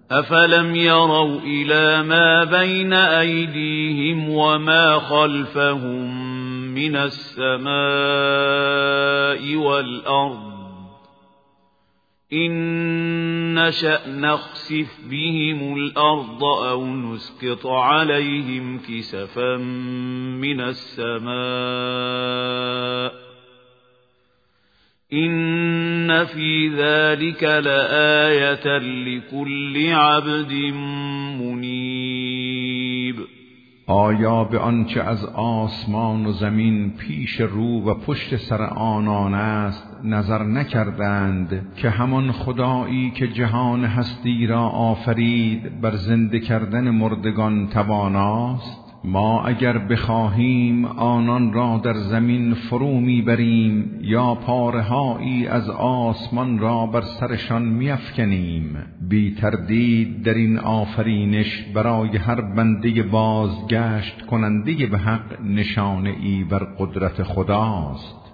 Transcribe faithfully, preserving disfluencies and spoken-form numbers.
أفلم يروا إلى ما بين أيديهم وما خلفهم من السماء والأرض إن نشأ نخسف بهم الأرض أو نسقط عليهم كسفا من السماء إن في ذلك لآية لكل عبد منيب. آیا به آنچه از آسمان و زمین پیش رو و پشت سر آنان است نظر نکردند که همان خدایی که جهان هستی را آفرید بر زنده کردن مردگان تواناست؟ ما اگر بخواهیم آنان را در زمین فرو میبریم یا پاره‌هایی از آسمان را بر سرشان میافکنیم. بی تردید در این آفرینش برای هر بنده بازگشت کننده به حق نشانه ای بر قدرت خداست.